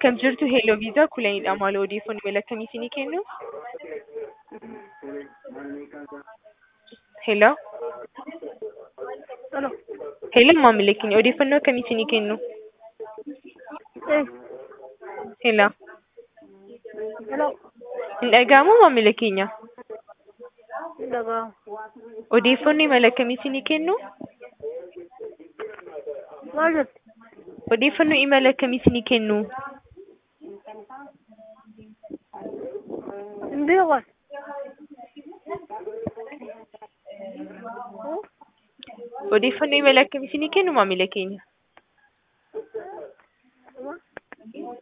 Akkam jirtu Hello Visa kulanidha maal odeeffannoo mala akkamii isinii kennu? Hello. Hello. Hello maamila keenya odeeffannoo akkamii isinii kennu? Hello. Hello. Hin dhaga'amu maamila keenya? Daga. Odeeffannoo mala akkamii isinii kennu? Maal jettu? Odeeffannoo imala akkamii isinii kennu? Hin beekan. Odeeffannoo imala akkamii isinii kennu maamila keenya?